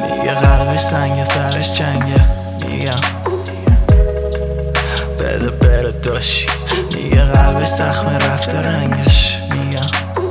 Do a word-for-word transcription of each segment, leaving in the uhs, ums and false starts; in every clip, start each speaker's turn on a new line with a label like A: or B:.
A: میگه قلبش سنگه سرش جنگه، میگم بده بره داشی. میگه قلبش زخم رفته رنگش، میگم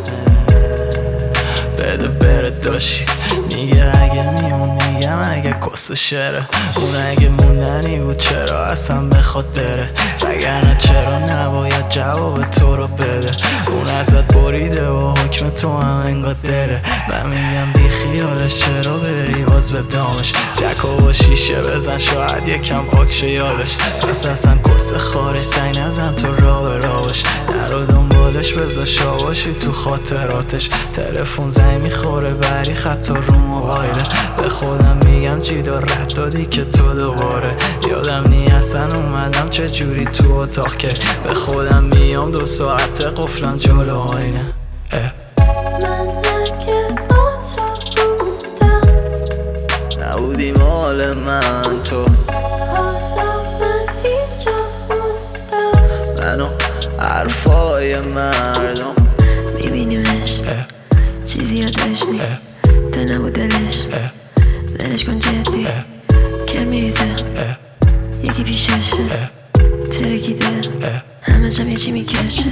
A: بده بره داشی. میگه اگه میمون، میگم اگه کس شعره. اون اگه موندنی بود چرا اصلا بخواد بره، وگرنه چرا نباید جواب تو رو بده. اون ازت بریده و حکم تو هم انگار داره. من میگم بی خیالش چرا بری باز به دامش. جکو با شیشه بزن شاید یکم پاک شه یادش. پس اصلا کس خارش سعی نزن تو را به راهش. نرو دنبالش بذار شاباشی تو خاطراتش. تلفن زنگ میخوره بری خط رو موبایله. به خودم میگم چی دار رد دادی که تو دوباره. یادم نی اصلا اومدم چه جوری تو اتاق که به خودم میام دو ساعت قفلم جلو آینه.
B: من اگه با تو بودم
A: نبودی مال من تو،
B: حالا من اینجا موندم.
A: منو حرفای مردم
C: میبینیمش چیزی یادش نی تا نبود دلش. ولش کن جدی کر میریزه یکی پیششه ترکیده همش هم یه چی میکشه.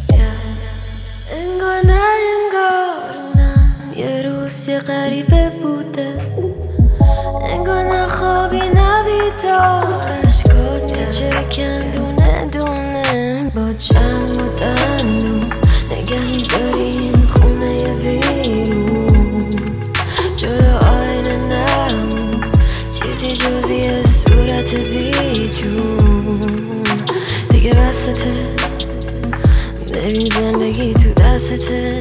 B: انگار نه انگار اونم یه روز یه غریبه بوده. انگار نه خوابی نه بیدار اشکات میچکن دونه دونه. با چند و دندون نگه میداری این خونه ی ویرون. جلو آینه نمون چیزی جزی صورت بیجون. دیگه بسته ببین زندگی تو دستته.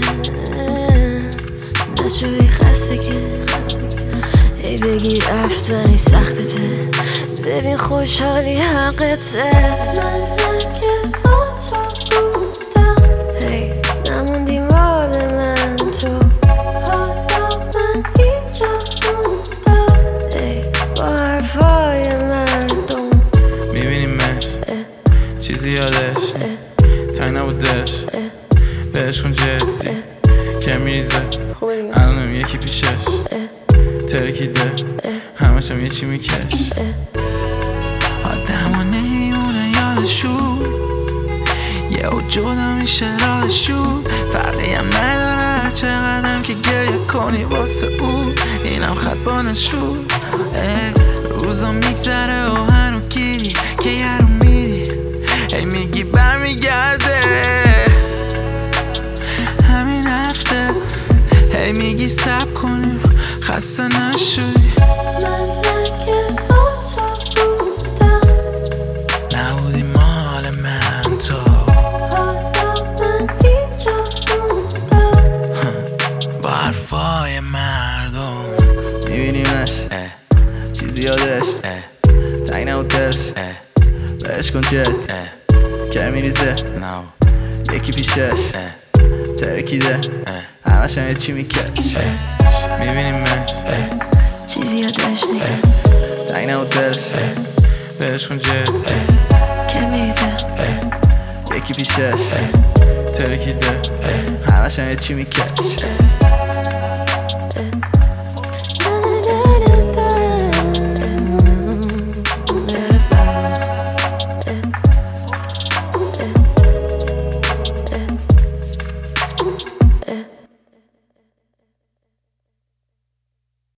B: نشدی خسته که ای بگیر رفتنی سختته. ببین خوشحالی حقته. من اگه با تو بودم
C: هی
B: نموندی مال من تو. حالا من اینجا موندم
C: هی
B: با حرفای مردم.
D: میبینیمش چیزی یادش نی تنگ نبود دلش. بهش کن جدی که میریزه الانم یکی پیشش ترکیده همش هم یه چی میکش. آدم ها نمیمونه یادشون یه او جدا میشه راهشون. فرقی هم نداره هر چقدرم که گریه کنی واسه اون. اینم خط با نشون روزا میگذره و هنو گیری که یه رو میری. ای میگی برمیگرده همین هفته. ای میگی سب کنیم خسته نشدی.
B: من اگه با تو بودم
D: نبودی مال من تو.
B: حالا من اینجا موندم
D: با حرفای مردم
A: میبینیمش چیزی یادش تنگ نبود دلش. بهش کن جد که میریزه یکی پیشش ترکیده همش هم یه چی میکش.
D: میبینیمش
C: چیزی یادش نی
A: تنگ نبود دلش.
D: بهش کن جد
C: کر میریزه
A: یکی پیشش
D: ترکیده
A: همش هم یه چی میکش.